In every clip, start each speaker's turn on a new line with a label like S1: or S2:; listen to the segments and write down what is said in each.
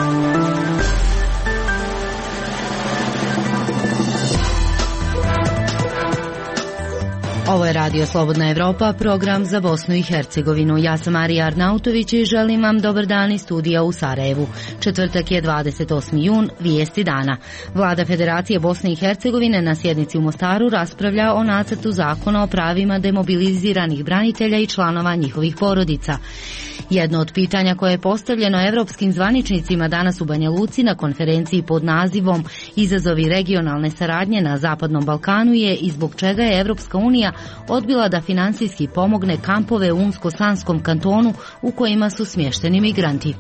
S1: Ovo je Radio Slobodna Evropa, program za Bosnu i Hercegovinu. Ja sam Marija Arnautović i želim vam dobar dan iz studija u Sarajevu. Četvrtak je 28. jun, vijesti dana. Vlada Federacije Bosne i Hercegovine na sjednici u Mostaru raspravlja o nacrtu zakona o pravima demobiliziranih branitelja i članova njihovih porodica. Jedno od pitanja koje je postavljeno evropskim zvaničnicima danas u Banja Luci na konferenciji pod nazivom Izazovi regionalne saradnje na Zapadnom Balkanu je i zbog čega je Evropska unija odbila da finansijski pomogne kampove u Unsko-Sanskom kantonu u kojima su smješteni migranti.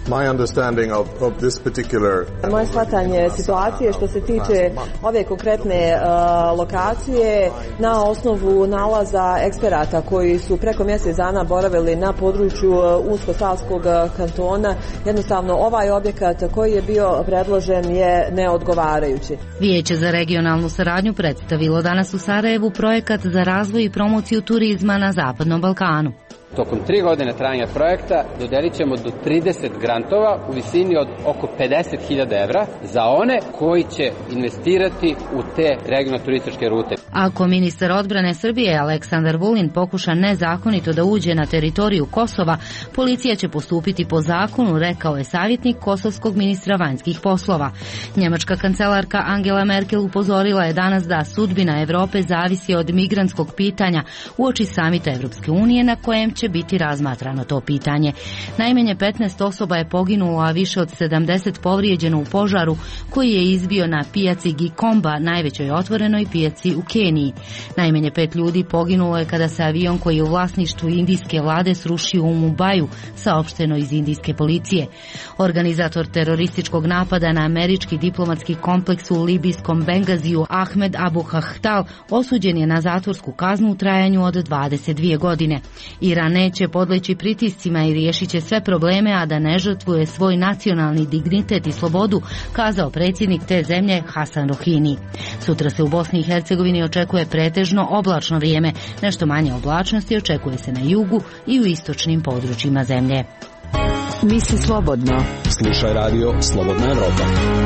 S2: Moje shvatanje situacije što se tiče ove konkretne lokacije na osnovu nalaza eksperata koji su preko mjesec dana boravili na području Unsko-Sanskog kantona, jednostavno ovaj objekat koji je bio predložen je neodgovarajući.
S1: Vijeće za regionalnu saradnju predstavilo danas u Sarajevu projekat za razvoj i promociju turizma na Zapadnom Balkanu.
S3: Tokom 3 godine trajanja projekta dodelit ćemo do 30 grantova u visini od oko 50.000 evra za one koji će investirati u te regionalne turističke rute.
S1: Ako ministar odbrane Srbije Aleksandar Vulin pokuša nezakonito da uđe na teritoriju Kosova, policija će postupiti po zakonu, rekao je savjetnik kosovskog ministra vanjskih poslova. Njemačka kancelarka Angela Merkel upozorila je danas da sudbina Evrope zavisi od migrantskog pitanja uoči samita Evropske unije na kojem će biti razmatrano to pitanje. Najmanje 15 osoba je poginulo, a više od 70 povrijeđeno u požaru koji je izbio na pijaci Gikomba, najvećoj otvorenoj pijaci u Keniji. Najmanje 5 ljudi poginulo je kada se avion koji je u vlasništvu indijske vlade srušio u Mumbaju, saopšteno iz indijske policije. Organizator terorističkog napada na američki diplomatski kompleks u libijskom Bengaziju, Ahmed Abu Hahtal, osuđen je na zatvorsku kaznu u trajanju od 22 godine. Iran neće podleći pritiscima i riješit će sve probleme, a da ne žrtvuje svoj nacionalni dignitet i slobodu, kazao predsjednik te zemlje Hasan Rohini. Sutra se u Bosni i Hercegovini očekuje pretežno oblačno vrijeme, nešto manje oblačnosti očekuje se na jugu i u istočnim područjima zemlje.
S4: Misli slobodno.
S5: Slušaj radio Slobodna Evropa.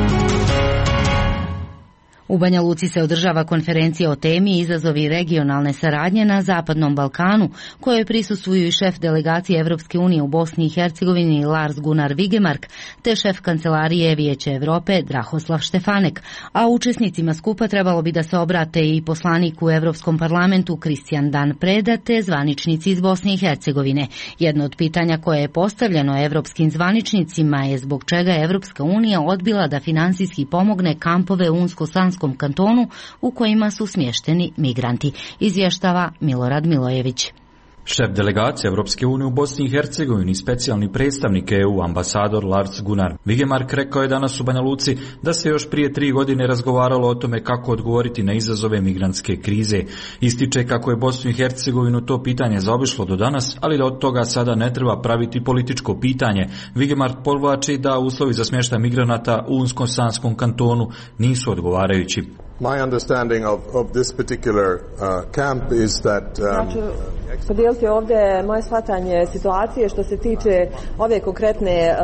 S1: U Banja Luci se održava konferencija o temi Izazovi regionalne saradnje na Zapadnom Balkanu, kojoj prisustvuju i šef delegacije Evropske unije u Bosni i Hercegovini Lars Gunnar Vigemark, te šef kancelarije Vijeća Europe Drahoslav Štefanek, a učesnicima skupa trebalo bi da se obrate i poslanik u Evropskom parlamentu Kristijan Dan Preda, te zvaničnici iz Bosne i Hercegovine. Jedno od pitanja koje je postavljeno evropskim zvaničnicima je zbog čega je Evropska unija odbila da finansijski pomogne kampove u Unsko-Sanskom kantonu u kojima su smješteni migranti, izvještava Milorad Milojević.
S6: Šef delegacije Evropske unije u Bosni i Hercegovini, specijalni predstavnik EU, ambasador Lars Gunnar Vigemark, rekao je danas u Banja Luci da se još prije 3 godine razgovaralo o tome kako odgovoriti na izazove migrantske krize. Ističe kako je Bosnu i Hercegovinu to pitanje zaobišlo do danas, ali da od toga sada ne treba praviti političko pitanje. Vigemark podvlači da uslovi za smještaj migranata u Unsko-Sanskom kantonu nisu odgovarajući.
S7: My understanding of this particular camp is that
S2: podijeliti ovdje moje shvatanje situacije što se tiče ove konkretne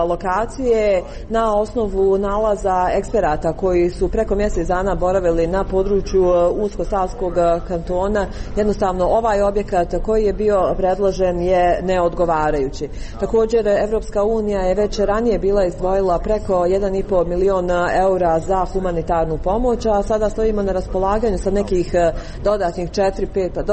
S2: lokacije na osnovu nalaza eksperata koji su preko mjesec dana boravili na području Unsko-Sanskog kantona. Jednostavno ovaj objekat koji je bio predložen je neodgovarajući. Također Evropska unija je već ranije bila izdvojila preko 1,5 miliona eura za humanitarnu pomoć, a sada stojimo na raspolaganju sa nekih dodatnih 4, 5 pa do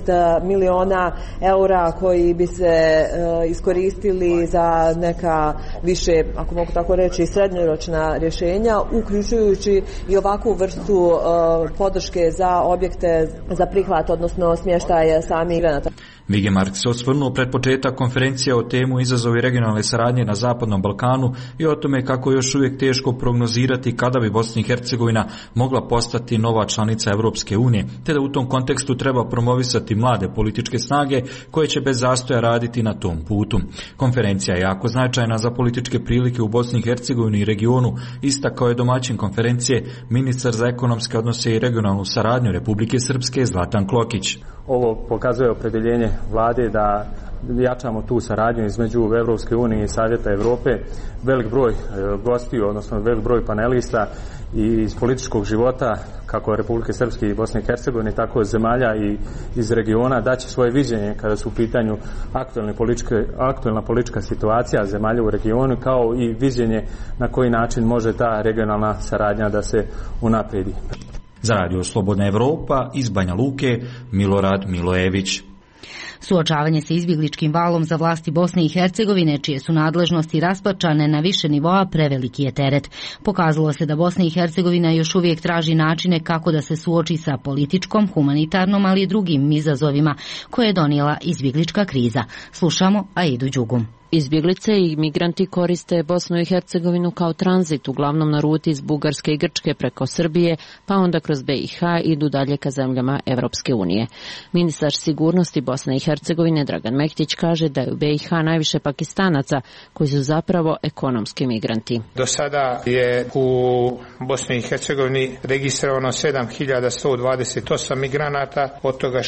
S2: 6 miliona eura koji bi se iskoristili za neka više, ako mogu tako reći, srednjoročna rješenja, uključujući i ovakvu vrstu podrške za objekte za prihvat, odnosno smještaj samih migranata.
S6: Vigemark se osvrnuo pred početak konferencije o temu Izazovi regionalne saradnje na Zapadnom Balkanu i o tome kako je još uvijek teško prognozirati kada bi Bosna i Hercegovina mogla postati nova članica Evropske unije, te da u tom kontekstu treba promovisati mlade političke snage koje će bez zastoja raditi na tom putu. Konferencija je jako značajna za političke prilike u Bosni i Hercegovini i regionu, istakao je domaćin konferencije ministar za ekonomske odnose i regionalnu saradnju Republike Srpske Zlatan Klokić.
S8: Ovo pokazuje opredjeljenje vlade da jačamo tu saradnju između Evropske unije i Savjeta Evrope. Velik broj gostiju, odnosno velik broj panelista i iz političkog života, kako Republike Srpske i Bosne i Hercegovine, tako zemalja i iz regiona, daće svoje viđenje kada su u pitanju aktualna politička situacija zemalja u regionu, kao i viđenje na koji način može ta regionalna saradnja da se unaprijedi.
S6: Za Radio Slobodna Evropa iz Banja Luke, Milorad Milojević.
S1: Suočavanje sa izbjegličkim valom za vlasti Bosne i Hercegovine, čije su nadležnosti raspačane na više nivoa, preveliki je teret. Pokazalo se da Bosna i Hercegovina još uvijek traži načine kako da se suoči sa političkom, humanitarnom, ali i drugim izazovima koje je donijela izbjeglička kriza. Slušamo Aidu Đugum.
S9: Izbjeglice i migranti koriste Bosnu i Hercegovinu kao tranzit, uglavnom na ruti iz Bugarske i Grčke preko Srbije, pa onda kroz BiH idu dalje ka zemljama Evropske unije. Ministar sigurnosti Bosne i Hercegovine Dragan Mektić kaže da je u BiH najviše Pakistanaca koji su zapravo ekonomski migranti.
S10: Do sada je u Bosni i Hercegovini registrovano 7128 migranata, od toga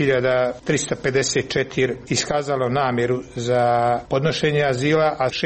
S10: 6354 iskazalo namjeru za podnošenje azila, a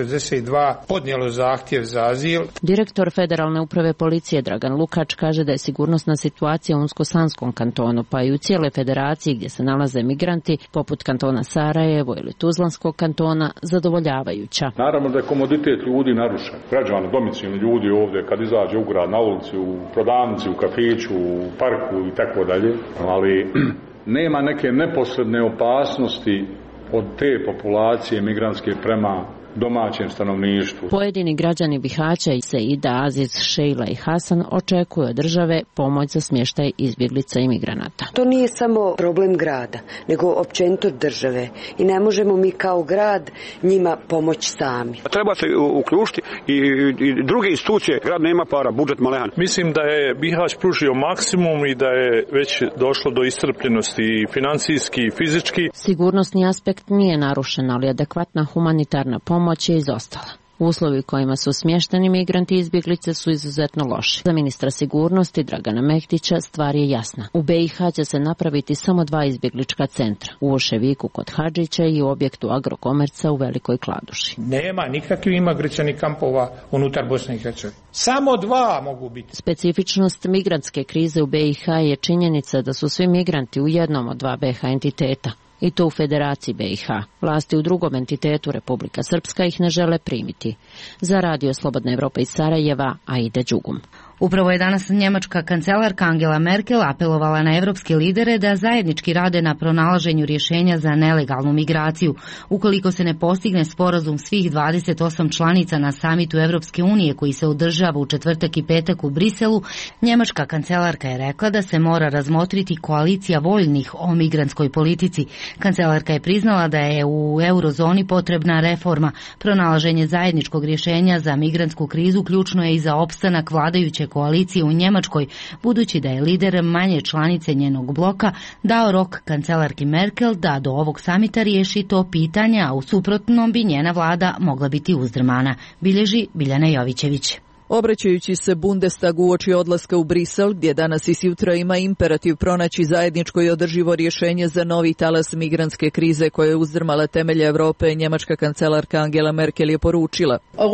S10: 662 podnijelo zahtjev za azil.
S9: Direktor Federalne uprave policije Dragan Lukač kaže da je sigurnosna situacija u Unsko-Sanskom kantonu, pa i u cijeloj federaciji gdje se nalaze migranti, poput kantona Sarajevo ili Tuzlanskog kantona, zadovoljavajuća.
S11: Naravno da je komoditet ljudi narušen. Građani, domicilni ljudi ovdje, kad izađe u grad, na ulici, u prodavnici, u kafiću, u parku i tako dalje, ali nema neke neposredne opasnosti od te populacije migrantske prema domaćem stanovništvu.
S9: Pojedini građani Bihaća i Seida, Aziz, Šejla i Hasan očekuju od države pomoć za smještaj izbjeglica i migranata.
S12: To nije samo problem grada, nego općenito države i ne možemo mi kao grad njima pomoći sami.
S13: Treba se uključiti i druge institucije, grad nema para, budžet malehan.
S14: Mislim da je Bihać pružio maksimum i da je već došlo do iscrpljenosti i financijski i fizički.
S9: Sigurnosni aspekt nije narušen, ali adekvatna humanitarna pomoć je izostala. Uslovi u kojima su smješteni migranti i izbjeglice su izuzetno loši. Za ministra sigurnosti Dragana Mektića stvar je jasna. U BiH će se napraviti samo 2 izbjeglička centra. U Oševiku kod Hadžića i u objektu Agrokomerca u Velikoj Kladuši.
S10: Nema nikakvih imigracionih kampova unutar Bosne i Hercegovine. Samo 2 mogu biti.
S9: Specifičnost migrantske krize u BiH je činjenica da su svi migranti u jednom od 2 BiH entiteta. I to u Federaciji BiH. Vlasti u drugom entitetu Republika Srpska ih ne žele primiti. Za Radio Slobodna Evropa iz Sarajeva, Aida Đugum.
S1: Upravo je danas njemačka kancelarka Angela Merkel apelovala na evropske lidere da zajednički rade na pronalaženju rješenja za nelegalnu migraciju. Ukoliko se ne postigne sporazum svih 28 članica na samitu Evropske unije koji se održava u četvrtak i petak u Briselu, njemačka kancelarka je rekla da se mora razmotriti koalicija voljnih o migrantskoj politici. Kancelarka je priznala da je u eurozoni potrebna reforma. Pronalaženje zajedničkog rješenja za migrantsku krizu ključno je i za opstanak vladajuće koalicije u Njemačkoj, budući da je lider manje članice njenog bloka dao rok kancelarki Merkel da do ovog samita riješi to pitanje, a u suprotnom bi njena vlada mogla biti uzdrmana, bilježi Biljana Jovićević.
S15: Obraćajući se Bundestagu uoči odlaska u Brisel, gdje danas i sutra ima imperativ pronaći zajedničko i održivo rješenje za novi talas migrantske krize koja je uzdrmala temelje Europe, njemačka kancelarka Angela Merkel je poručila: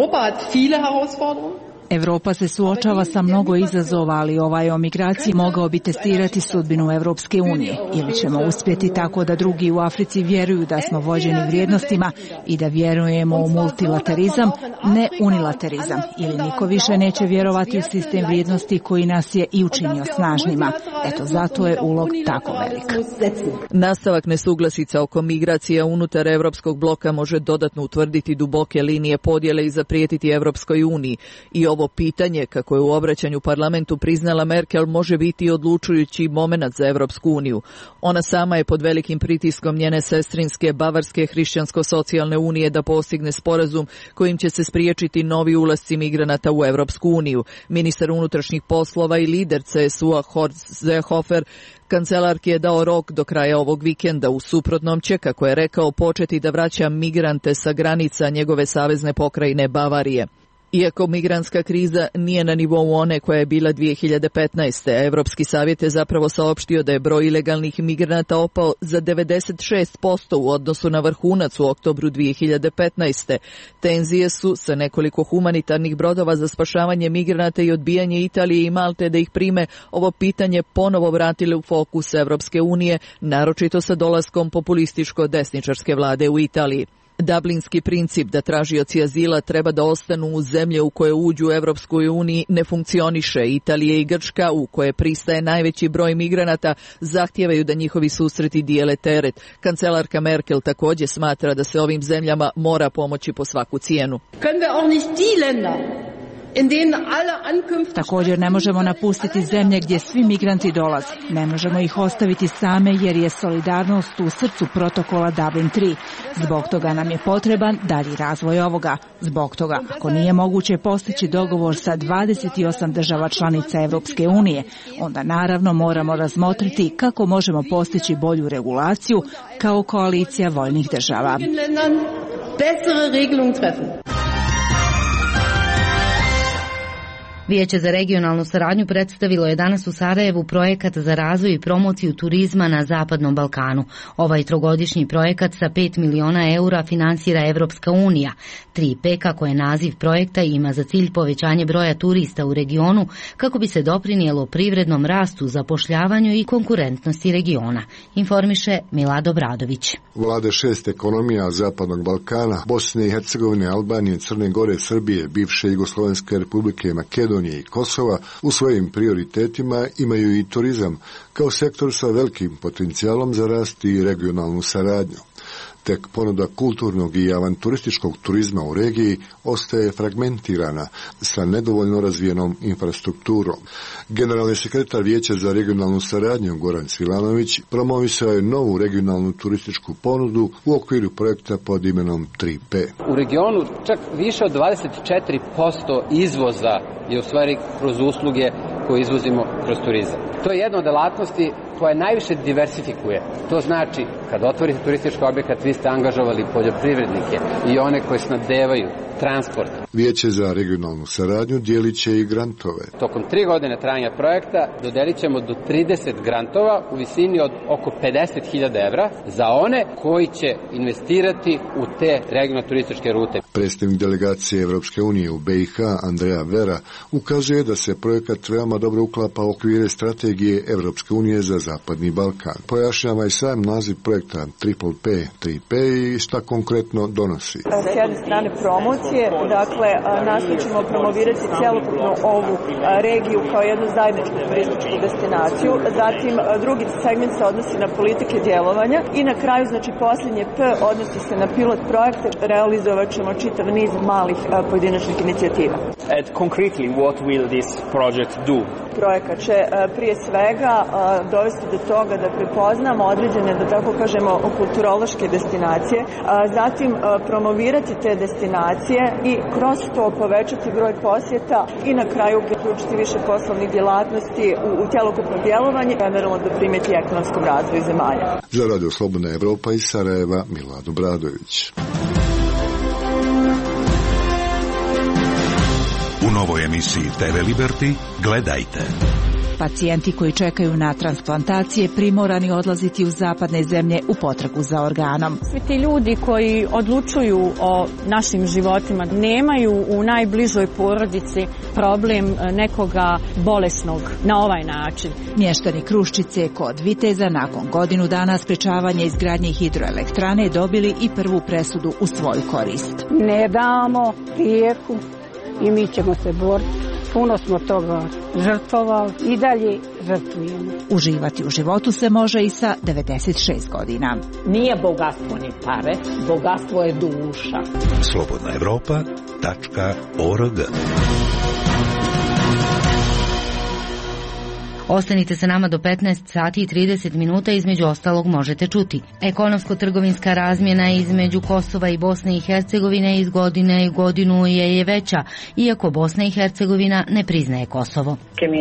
S16: Europa se suočava sa mnogo izazova, ali ovaj o migraciji mogao bi testirati sudbinu Evropske unije. Ili ćemo uspjeti tako da drugi u Africi vjeruju da smo vođeni vrijednostima i da vjerujemo u multilaterizam, ne unilaterizam. Ili niko više neće vjerovati u sistem vrijednosti koji nas je i učinio snažnima. Eto, zato je ulog tako velik.
S15: Nastavak nesuglasica oko migracija unutar Evropskog bloka može dodatno utvrditi duboke linije podjele i zaprijetiti Evropskoj uniji. I ovo pitanje, kako je u obraćanju parlamentu priznala Merkel, može biti odlučujući momenat za Evropsku uniju. Ona sama je pod velikim pritiskom njene sestrinske Bavarske hrišćansko-socijalne unije da postigne sporazum kojim će se spriječiti novi ulasci migranata u Evropsku uniju. Ministar unutrašnjih poslova i lider CSU-a Horst Seehofer kancelarki je dao rok do kraja ovog vikenda. U suprotnom će, kako je rekao, početi da vraća migrante sa granica njegove savezne pokrajine Bavarije. Iako migrantska kriza nije na nivou one koja je bila 2015. Evropski savjet je zapravo saopštio da je broj ilegalnih migranata opao za 96% u odnosu na vrhunac u oktobru 2015. Tenzije su sa nekoliko humanitarnih brodova za spašavanje migranata i odbijanje Italije i Malte da ih prime ovo pitanje ponovo vratile u fokus Evropske unije, naročito sa dolaskom populističko-desničarske vlade u Italiji. Dublinski princip da tražioci azila treba da ostanu u zemlje u koje uđu u Evropskoj uniji ne funkcioniše. Italija i Grčka, u koje pristaje najveći broj migranata, zahtijevaju da njihovi susreti dijele teret. Kancelarka Merkel također smatra da se ovim zemljama mora pomoći po svaku cijenu.
S16: Također ne možemo napustiti zemlje gdje svi migranti dolaze. Ne možemo ih ostaviti same jer je solidarnost u srcu protokola Dublin 3. Zbog toga nam je potreban dalji razvoj ovoga. Zbog toga, ako nije moguće postići dogovor sa 28 država članica Evropske unije, onda naravno moramo razmotriti kako možemo postići bolju regulaciju kao koalicija voljnih država.
S1: Vijeće za regionalnu saradnju predstavilo je danas u Sarajevu projekat za razvoj i promociju turizma na Zapadnom Balkanu. Ovaj trogodišnji projekat sa 5 miliona eura finansira Evropska unija. 3P, kako je naziv projekta, ima za cilj povećanje broja turista u regionu kako bi se doprinijelo privrednom rastu, zapošljavanju i konkurentnosti regiona. Informiše Milado Bradović.
S17: Vlade 6 ekonomija Zapadnog Balkana, Bosne i Hercegovine, Albanije, Crne Gore, Srbije, bivše Jugoslovenske republike Makedonije i Kosova u svojim prioritetima imaju i turizam kao sektor sa velikim potencijalom za rast i regionalnu saradnju. Tek ponuda kulturnog i avanturističkog turizma u regiji ostaje fragmentirana sa nedovoljno razvijenom infrastrukturom. Generalni sekretar Vijeća za regionalnu saradnju Goran Svilanović promovisao je novu regionalnu turističku ponudu u okviru projekta pod imenom 3P.
S3: U regionu čak više od 24% izvoza je u stvari kroz usluge koje izvozimo kroz turizam. To je jedna od delatnosti koja najviše diversifikuje. To znači, kad otvorite turistički objekat, vi ste angažovali poljoprivrednike i one koje snabdevaju transport.
S17: Vijeće za regionalnu saradnju dijelit će i grantove.
S3: Tokom 3 godine trajanja projekta dodelit ćemo do 30 grantova u visini od oko 50.000 evra za one koji će investirati u te regionalne turističke rute.
S17: Predstavnik delegacije Evropske unije u BiH, Andrea Vera, ukazuje da se projekat veoma dobro uklapa u okvire strategije Evropske unije za Zapadni Balkan. Pojašnjava i sam naziv projekta Triple 3P i šta konkretno donosi.
S18: S jedne strane promocije, dakle nastojećemo promovirati cjelokupnu ovu regiju kao jednu zajedničku turističku destinaciju. Zatim drugi segment se odnosi na politike djelovanja i na kraju, znači posljednje P odnosi se na pilot projekte. Realizovat ćemo čitav niz malih pojedinačnih inicijativa.
S19: And concretely, what will this project do?
S18: Projekat će prije svega dovesti do toga da prepoznamo određene, da tako kažemo, kulturološke destinacije, zatim promovirati te destinacije i kroz to povećati broj posjeta i na kraju priključiti više poslovnih djelatnosti u cjelokupno djelovanje, generalno doprinijeti ekonomskom razvoju zemalja.
S17: Za Radio Slobodna Evropa iz Sarajeva, Milado Bradović.
S20: U novoj emisiji TV Liberty gledajte.
S16: Pacijenti koji čekaju na transplantacije primorani odlaziti u zapadne zemlje u potragu za organom.
S21: Svi ti ljudi koji odlučuju o našim životima nemaju u najbližoj porodici problem nekoga bolesnog na ovaj način.
S16: Mještani Kruščice kod Viteza nakon godinu dana sprečavanja izgradnje hidroelektrane dobili i prvu presudu u svoju korist.
S22: Ne damo rijeku i mi ćemo se boriti. Puno smo toga žrtvovali i dalje žrtvujemo.
S16: Uživati u životu se može i sa 96 godina.
S23: Nije bogatstvo ni pare, bogatstvo je duša.
S20: slobodnaevropa.org
S1: Ostanite sa nama do 15 sati i 30 minuta, između ostalog možete čuti. Ekonomsko-trgovinska razmjena između Kosova i Bosne i Hercegovine iz godine u godinu je veća, iako Bosna i Hercegovina ne priznaje Kosovo.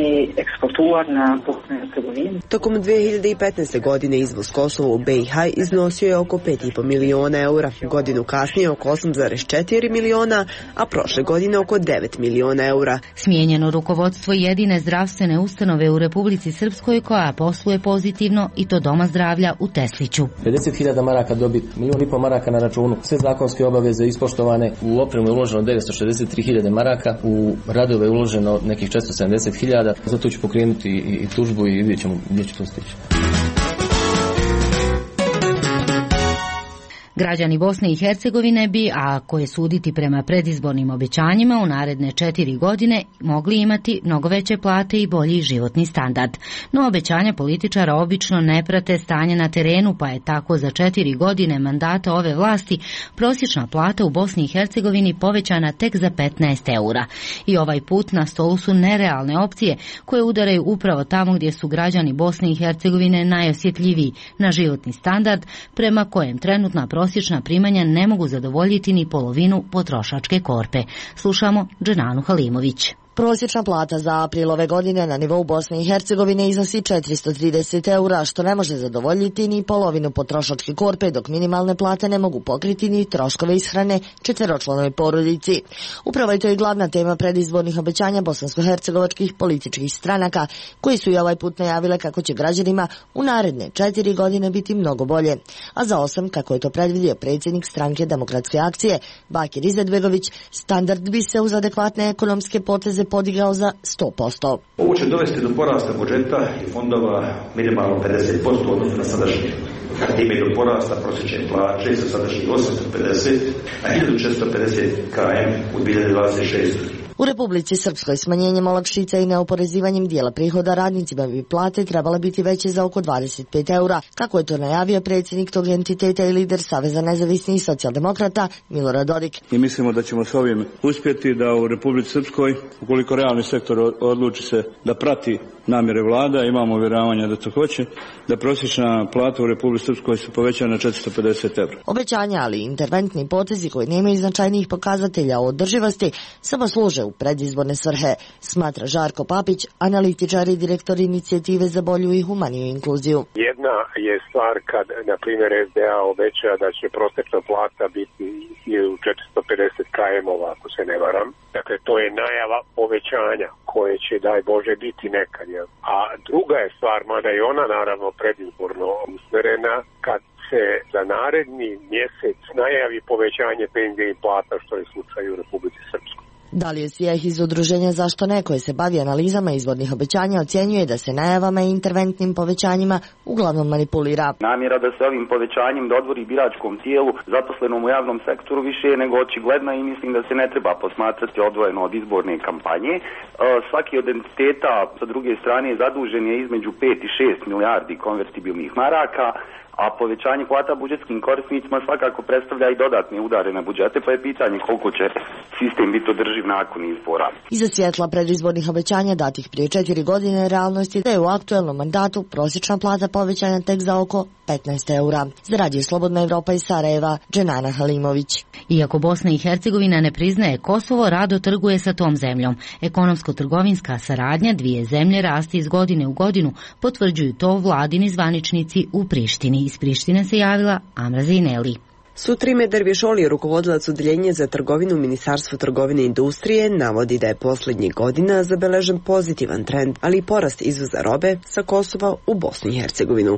S4: Tokom 2015. godine izvoz Kosova u BiH iznosio je oko 5,5 miliona eura, godinu kasnije oko 8,4 miliona, a prošle godine oko 9 miliona eura.
S1: Smijenjeno rukovodstvo jedine zdravstvene ustanove u Republici Srpskoj koja posluje pozitivno, i to Doma zdravlja u Tesliću.
S5: 50.000 maraka dobit, 1,5 miliona maraka na računu, sve zakonske obaveze ispoštovane, u opremu je uloženo 963.000 maraka, u radove je uloženo nekih 470.000, zato ću pokrenuti i tužbu i vidjet ćemo gdje će to stići.
S1: Građani Bosne i Hercegovine bi, a koje suditi prema predizbornim obećanjima, u naredne 4 godine mogli imati mnogo veće plate i bolji životni standard. No obećanja političara obično ne prate stanje na terenu, pa je tako za 4 godine mandata ove vlasti prosječna plata u Bosni i Hercegovini povećana tek za 15 eura. I ovaj put na stolu su nerealne opcije koje udaraju upravo tamo gdje su građani Bosne i Hercegovine najosjetljiviji na životni standard, prema kojem trenutna prosječna primanja ne mogu zadovoljiti ni polovinu potrošačke korpe. Slušamo Dženanu Halimović.
S7: Prosječna plata za april ove godine na nivou Bosne i Hercegovine iznosi 430 eura, što ne može zadovoljiti ni polovinu potrošačke korpe, dok minimalne plate ne mogu pokriti ni troškove ishrane četveročlanoj porodici. Upravo je to i glavna tema predizbornih obećanja bosansko-hercegovačkih političkih stranaka, koji su i ovaj put najavile kako će građanima u naredne 4 godine biti mnogo bolje. A za 8, kako je to predvidio predsjednik stranke Demokratske akcije, Bakir Izetbegović, standard bi se uz adekvatne ekonomske poteze podigao za 100%.
S24: Ovo će dovesti do porasta budžeta i fondova minimalno 50% odnosno na sadašnje. Time do porasta prosječne plaće sa sadašnjih 850 na 1450 km u 2026.
S7: U Republici Srpskoj smanjenjem olakšica i neoporezivanjem dijela prihoda radnicima bi plate trebala biti veće za oko 25 eura, kako je to najavio predsjednik tog entiteta i lider Saveza nezavisnih socijaldemokrata Milorad Dodik.
S25: I mislimo da ćemo s ovim uspjeti da u Republici Srpskoj, ukoliko realni sektor odluči se da prati namjere vlada, imamo uvjeravanja da to hoće, da prosječna plata u Republici Srpskoj se poveća na 450 eura.
S7: Obećanja, ali i interventni potezi koji nemaju značajnijih pokazatelja o održivosti samo služe u predizborne svrhe, smatra Žarko Papić, analitičar i direktor inicijative za bolju i humaniju inkluziju.
S26: Jedna je stvar kad, na primjer, SDA obeća da će prosječna plata biti 450 km-ova, ako se ne varam. Dakle, to je najava povećanja koje će, daj Bože, biti nekad. A druga je stvar, mada je ona naravno predizborno usmjerena, kad se za naredni mjesec najavi povećanje penzije i plata, što je slučaj u Republici Srpskoj.
S7: Dalje Sijeh iz udruženja Zašto ne, koje se bavi analizama izbornih obećanja, ocjenjuje da se najavama i interventnim povećanjima uglavnom manipulira.
S27: Namjera da se ovim povećanjem dodvori biračkom tijelu zaposlenom u javnom sektoru više je nego očigledna i mislim da se ne treba posmatrati odvojeno od izborne kampanje. Svaki od entiteta sa druge strane zadužen je između 5 i 6 milijardi konvertibilnih maraka, a povećanje plata budžetskim korisnicima svakako predstavlja i dodatne udare na budžete, pa je pitanje koliko će sistem biti održiv nakon izbora.
S7: Iza svjetla predizbornih obećanja datih prije 4 godine realnost je da je u aktuelnom mandatu prosječna plata povećana tek za oko 15 eura. Za Radio Slobodna Evropa iz Sarajeva, Dženana Halimović.
S1: Iako Bosna i Hercegovina ne priznaje Kosovo, rado trguje sa tom zemljom. Ekonomsko-trgovinska saradnja dvije zemlje raste iz godine u godinu, potvrđuju to vladini zvaničnici u Prištini. Iz Prištine se javila Amra Zineli.
S4: Sutrime Dervišoli, rukovodilac odeljenja za trgovinu u Ministarstvu trgovine i industrije, navodi da je posljednjih godina zabeležen pozitivan trend, ali i porast izvoza robe sa Kosova u Bosnu i Hercegovinu.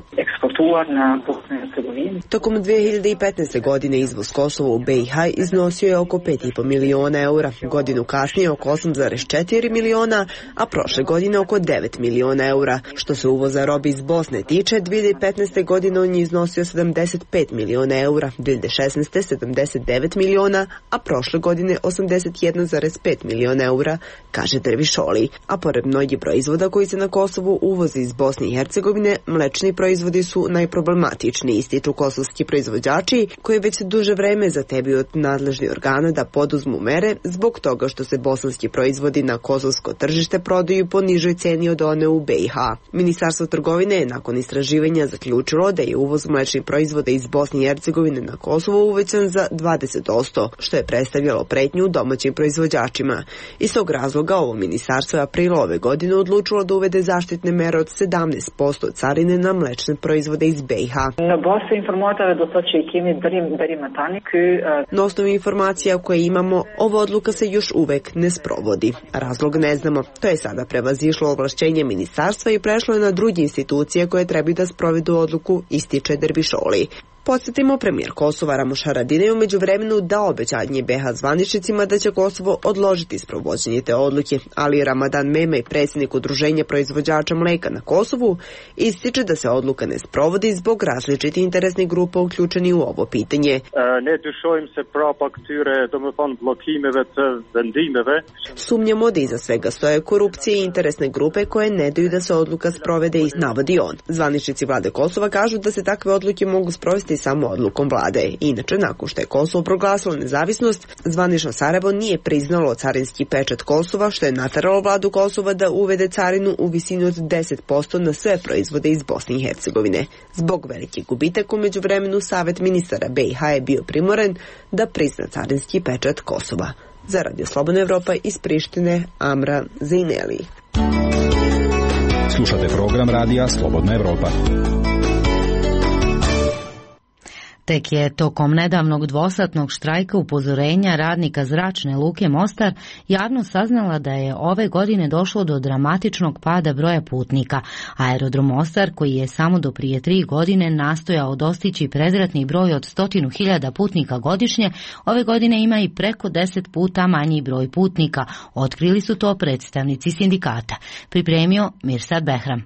S4: Tokom 2015. godine izvoz Kosova u BiH iznosio je oko 5,5 miliona eura, godinu kasnije oko 8,4 miliona, a prošle godine oko 9 miliona eura. Što se uvoza robe iz Bosne tiče, 2015. godine on je iznosio 75 miliona eura, 2016. 79 miliona, a prošle godine 81,5 miliona eura, kaže Dervišoli. A pored mnogih proizvoda koji se na Kosovu uvoze iz Bosne i Hercegovine, mlečni proizvodi su najproblematičniji, ističu kosovski proizvođači koji već duže vreme zatebi od nadležnih organa da poduzmu mere zbog toga što se bosanski proizvodi na kosovsko tržište prodaju po nižoj ceni od one u BiH. Ministarstvo trgovine je nakon istraživanja zaključilo da je uvoz mlečnih proizvoda iz Bosne i Hercegovine na Kosovo uvećan za 20%, što je predstavljalo pretnju domaćim proizvođačima. Iz tog razloga ovo ministarstvo je aprila ove godine odlučilo da uvede zaštitne mere od 17% carine na mlečne proizvode iz BiH. Na osnovi informacija koje imamo, ova odluka se još uvek ne sprovodi. Razlog ne znamo. To je sada prevazišlo ovlašćenje ministarstva i prešlo je na druge institucije koje trebaju da sprovedu odluku, ističe Dervišoli. Podsjetimo, premijer Kosova Ramuš Haradinaj je u međuvremenu dao obećanje BiH zvaničnicima da će Kosovo odložiti sprovođenje te odluke, ali Ramadan Meme, predsjednik Udruženja proizvođača mleka na Kosovu, ističe da se odluka ne sprovodi zbog različitih interesnih grupa uključeni u ovo pitanje. Sumnjamo da iza svega stoje korupcije i interesne grupe koje ne daju da se odluka sprovede, i navodi on. Zvaničnici vlade Kosova kažu da se takve odluke mogu sprovesti samo odlukom vlade. Inače, nakon što je Kosovo proglasilo nezavisnost, zvanično Sarajevo nije priznalo carinski pečat Kosova, što je nateralo vladu Kosova da uvede carinu u visini od 10% na sve proizvode iz Bosne i Hercegovine. Zbog velikih gubitaka u međuvremenu Savet ministara BiH je bio primoren da prizna carinski pečat Kosova. Za Radio Slobodna Evropa iz Prištine, Amra Zejneli.
S2: Slušate program Radija Slobodna Evropa.
S1: Tek je tokom nedavnog dvosatnog štrajka upozorenja radnika Zračne luke Mostar javnost saznala da je ove godine došlo do dramatičnog pada broja putnika. Aerodrom Mostar, koji je samo do prije 3 godine nastojao dostići predratni broj od 100.000 putnika godišnje, ove godine ima i preko 10 puta manji broj putnika. Otkrili su to predstavnici sindikata. Pripremio Mirsad Behram.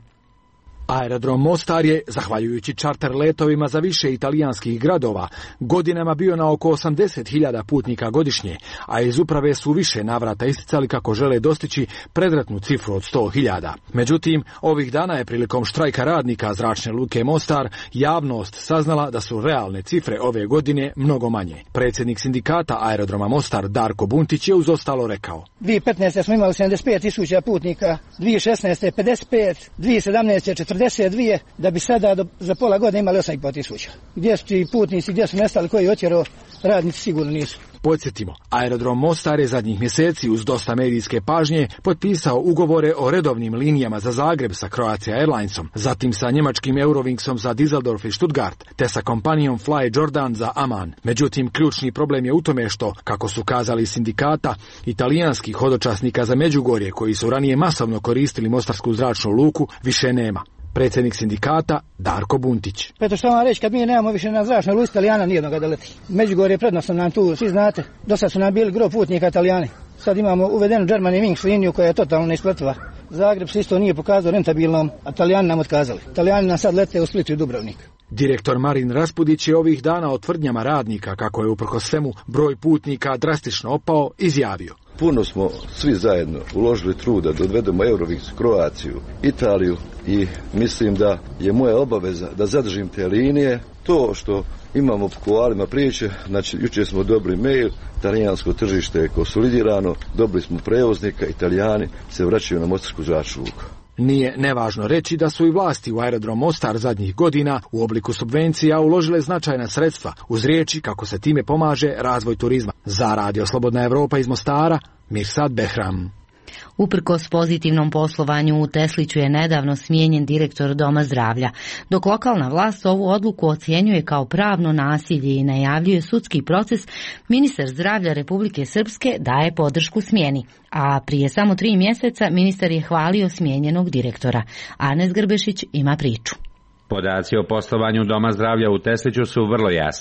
S6: Aerodrom Mostar je, zahvaljujući čarter letovima za više italijanskih gradova, godinama bio na oko 80.000 putnika godišnje, a iz uprave su više navrata isticali kako žele dostići predratnu cifru od 100.000. Međutim, ovih dana je prilikom štrajka radnika Zračne luke Mostar javnost saznala da su realne cifre ove godine mnogo manje. Predsjednik sindikata aerodroma Mostar Darko Buntić je uz ostalo rekao:
S8: 2015. smo imali 75.000 putnika, 2016. 55, 2017. 42, da bi sada za pola godine imali 8.500. Gdje su ti putnici, gdje su nestali, koji je otjerao, radnici sigurno nisu.
S6: Podsjetimo, aerodrom Mostar je zadnjih mjeseci uz dosta medijske pažnje potpisao ugovore o redovnim linijama za Zagreb sa Croatia Airlinesom, zatim sa njemačkim Eurowingsom za Düsseldorf i Stuttgart, te sa kompanijom Fly Jordan za Amman. Međutim, ključni problem je u tome što, kako su kazali sindikata, italijanskih hodočasnika za Međugorje koji su ranije masovno koristili mostarsku zračnu luku više nema. Predsjednik sindikata Darko Buntić.
S8: Eto što vam reći, kad mi nemamo više na zračnoj luci Italijana nijednoga da leti. Međugorje je prednosno nam tu, svi znate. Do sad su nam bili gro putnika Italijani. Sad imamo uvedenu Germanwings liniju koja je totalno neisplativa. Zagreb se isto nije pokazao rentabilnom, a Italijani nam otkazali. Italijani nam sad lete u Splitu i Dubrovnik.
S6: Direktor Marin Raspudić je ovih dana o tvrdnjama radnika kako je uprkos svemu broj putnika drastično opao izjavio:
S11: puno smo svi zajedno uložili truda da dovedemo Eurowings, Kroaciju, Italiju i mislim da je moja obaveza da zadržim te linije. To što imamo po kuloarima priče, znači jučer smo dobili mail, italijansko tržište je konsolidirano, dobili smo prevoznika, Italijani se vraćaju na mostarsku zračnu luku.
S6: Nije nevažno reći da su i vlasti u aerodrom Mostar zadnjih godina u obliku subvencija uložile značajna sredstva, uz riječi kako se time pomaže razvoj turizma. Za Radio Slobodna Evropa iz Mostara, Mirsad Behram.
S1: Uprkos pozitivnom poslovanju u Tesliću je nedavno smijenjen direktor Doma zdravlja, dok lokalna vlast ovu odluku ocjenjuje kao pravno nasilje i najavljuje sudski proces. Ministar zdravlja Republike Srpske daje podršku smjeni, a prije samo 3 mjeseca ministar je hvalio smijenjenog direktora. Anes Grbešić ima priču.
S12: Podaci o poslovanju Doma zdravlja u Tesliću su vrlo jasni.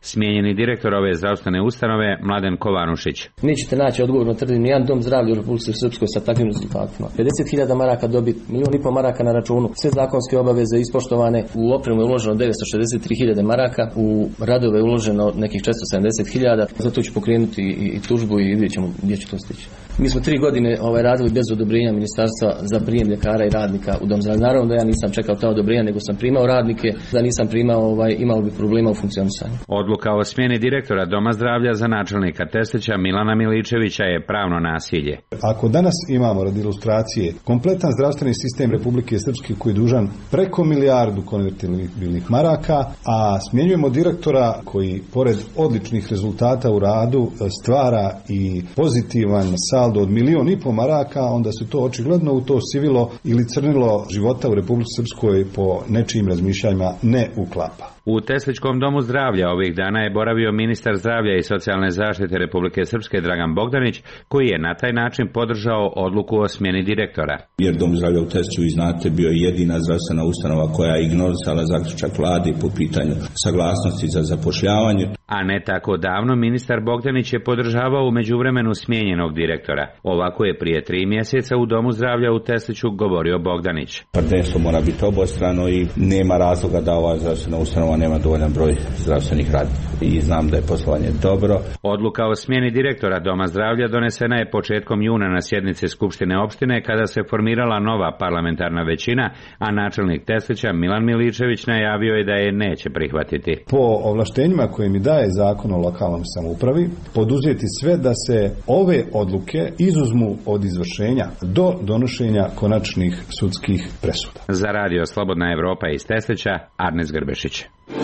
S3: smijenjeni direktor ove zdravstvene ustanove Mladen Kovanušić.
S5: Nećete naći, odgovorno tvrdim, nijedan dom zdravlja u Republici Srpskoj sa takvim rezultatima. 50.000 maraka dobit, 1,5 milijuna maraka na računu, sve zakonske obaveze ispoštovane, u opremu je uloženo 963.000 maraka, u radove je uloženo nekih 470.000, zato ću pokrenuti i tužbu i vidjet ćemo gdje će to stići. Mi smo 3 godine radili bez odobrenja ministarstva za prijem ljekara i radnika u dom zdravlja. Naravno da ja nisam čekao ta odobrenja, nego sam primao radnike, da nisam primao imalo bi problema u funkcionisanju.
S3: Odluka o smjeni direktora Doma zdravlja za načelnika Testića Milana Miličevića je pravno nasilje.
S9: Ako danas imamo radi ilustracije kompletan zdravstveni sistem Republike Srpske koji je dužan preko 1 milijardu konvertibilnih maraka, a smjenjujemo direktora koji pored odličnih rezultata u radu stvara i pozitivan saldo od 1,5 milijuna maraka, onda se to očigledno u to sivilo ili crnilo života u Republici Srpskoj po nečijim razmišljanjima ne uklapa.
S3: U Tesličkom domu zdravlja ovih dana je boravio ministar zdravlja i socijalne zaštite Republike Srpske Dragan Bogdanić, koji je na taj način podržao odluku o smjeni direktora.
S10: Jer dom zdravlja u Tesliću, vi znate, bio je jedina zdravstvena ustanova koja je ignorisala zaključak vlade po pitanju saglasnosti za zapošljavanje.
S3: A ne tako davno ministar Bogdanić je podržavao u međuvremenu smijenjenog direktora. Ovako je prije 3 mjeseca u domu zdravlja u Tesliću govorio Bogdanić.
S10: Prvenstvo mora biti obostrano i nema razloga da ova zdravstvena ustanova nema dovoljan broj zdravstvenih radnika. I znam da je poslovanje dobro.
S3: Odluka o smjeni direktora Doma zdravlja donesena je početkom juna na sjednici Skupštine opštine kada se formirala nova parlamentarna većina, a načelnik Teslića Milan Miličević najavio je da je neće prihvatiti.
S9: Po ovlaštenjima koje mi daje Zakon o lokalnom samoupravi, poduzeti sve da se ove odluke izuzmu od izvršenja do donošenja konačnih sudskih presuda.
S3: Za radio Slobodna Evropa iz Teslića, Arnes Grbešić.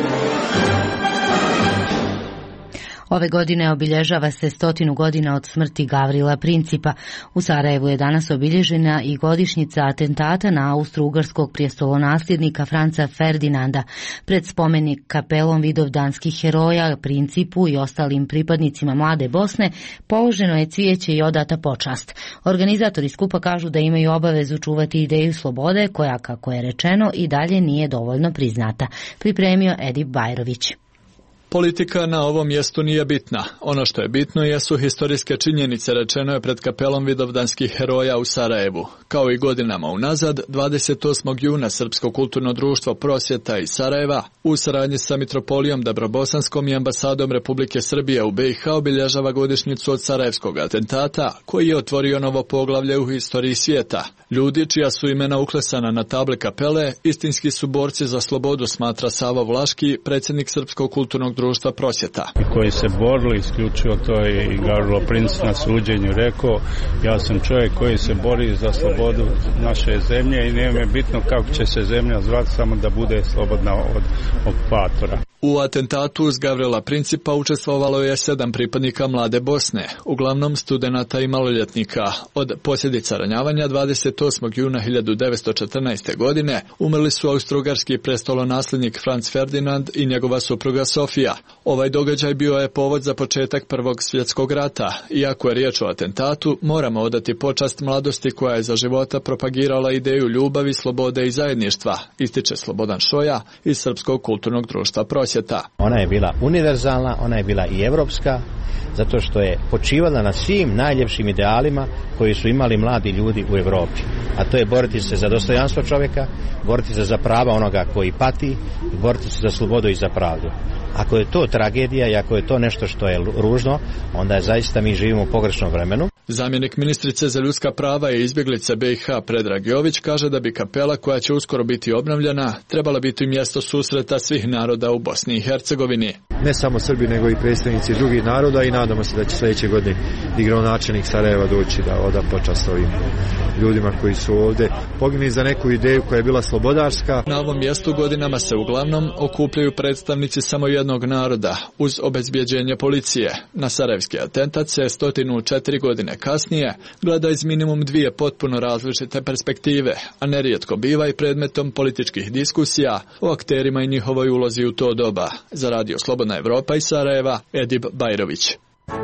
S1: Ove godine obilježava se 100 godina od smrti Gavrila Principa. U Sarajevu je danas obilježena i godišnjica atentata na austro-ugarskog prijestolonasljednika Franca Ferdinanda. Pred spomenik kapelom vidovdanskih heroja, Principu i ostalim pripadnicima Mlade Bosne položeno je cvijeće i odata počast. Organizatori skupa kažu da imaju obavezu čuvati ideju slobode koja, kako je rečeno, i dalje nije dovoljno priznata. Pripremio Edip Bajrović.
S12: Politika na ovom mjestu nije bitna. Ono što je bitno jesu historijske činjenice, rečeno je pred kapelom vidovdanskih heroja u Sarajevu. Kao i godinama unazad, 28. juna Srpsko kulturno društvo Prosvjeta iz Sarajeva u saradnji sa Mitropolijom Dabrobosanskom i ambasadom Republike Srbije u BiH obilježava godišnjicu od sarajevskog atentata koji je otvorio novo poglavlje u historiji svijeta. Ljudi čija su imena uklesana na tabli kapele istinski su borci za slobodu, smatra Savo Vlaški, predsjednik Srpskog kulturnog društva Prosvjeta.
S13: Koji se borili, isključivo to je i Gavrilo Princip na suđenju rekao, ja sam čovjek koji se bori za slobodu naše zemlje i nije mi bitno kako će se zemlja zvati, samo da bude slobodna od okupatora.
S12: U atentatu uz Gavrila Principa učestvovalo je 7 pripadnika Mlade Bosne, uglavnom studenata i maloljetnika. Od posljedica ranjavanja 28. juna 1914. godine umrli su austrougarski prestolonasljednik Franz Ferdinand i njegova supruga Sofija. Ovaj događaj bio je povod za početak Prvog svjetskog rata. Iako je riječ o atentatu, moramo odati počast mladosti koja je za života propagirala ideju ljubavi, slobode i zajedništva, ističe Slobodan Šoja iz Srpskog kulturnog društva Prosvjeta.
S14: Ona je bila univerzalna, ona je bila i evropska, zato što je počivala na svim najljepšim idealima koji su imali mladi ljudi u Europi. A to je boriti se za dostojanstvo čovjeka, boriti se za prava onoga koji pati i boriti se za slobodu i za pravdu. Ako je to tragedija i ako je to nešto što je ružno, onda je zaista mi živimo u pogrešnom vremenu.
S12: Zamjenik ministrice za ljudska prava i izbjeglice BiH Predrag Jović kaže da bi kapela koja će uskoro biti obnovljena trebala biti mjesto susreta svih naroda u Bosni i Hercegovini.
S14: Ne samo Srbi, nego i predstavnici drugih naroda i nadamo se da će sljedeće godine i gradonačelnik Sarajeva doći da oda počast ovim ljudima koji su ovdje poginuli za neku ideju koja je bila slobodarska.
S12: Na ovom mjestu godinama se uglavnom okupljaju predstavnici samo jednog naroda uz obezbjeđenje policije. Na sarajevski atentat se 104 godine kasnije gleda iz minimum 2 potpuno različite perspektive, a nerijetko biva i predmetom političkih diskusija o akterima i njihovoj ulozi u to doba. Za radio Slobodna Evropa iz Sarajeva, Edip Bajrović.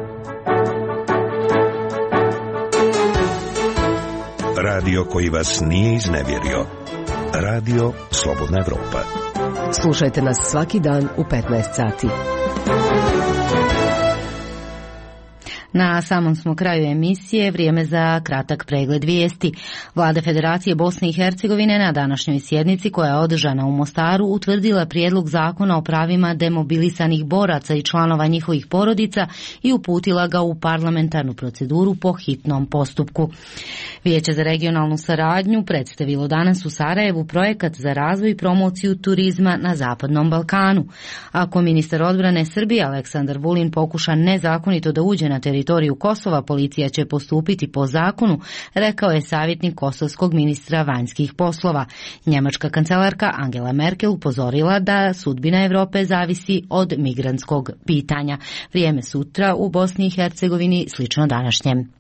S20: Radio koji vas nije iznevjerio. Radio Slobodna Evropa.
S15: Slušajte nas svaki dan u 15 sati.
S1: Na samom smo kraju emisije, vrijeme za kratak pregled vijesti. Vlada Federacije Bosne i Hercegovine na današnjoj sjednici koja je održana u Mostaru utvrdila prijedlog zakona o pravima demobilisanih boraca i članova njihovih porodica i uputila ga u parlamentarnu proceduru po hitnom postupku. Vijeće za regionalnu saradnju predstavilo danas u Sarajevu projekat za razvoj i promociju turizma na Zapadnom Balkanu. Ako ministar odbrane Srbije Aleksandar Vulin pokuša nezakonito da uđe na teritoriju Kosova, policija će postupiti po zakonu, rekao je savjetnik kosovskog ministra vanjskih poslova. Njemačka kancelarka Angela Merkel upozorila da sudbina Europe zavisi od migrantskog pitanja. Vrijeme sutra u Bosni i Hercegovini slično današnjem.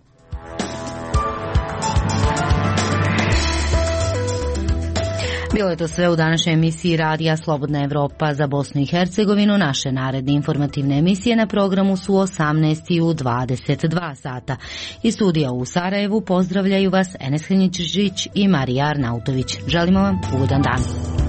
S1: Bilo je to sve u današnjoj emisiji Radija Slobodna Evropa za Bosnu i Hercegovinu. Naše naredne informativne emisije na programu su 18 i u 22 sata. Iz studija u Sarajevu pozdravljaju vas Enes Hrničić i Marija Arnautović. Želimo vam ugodan dan.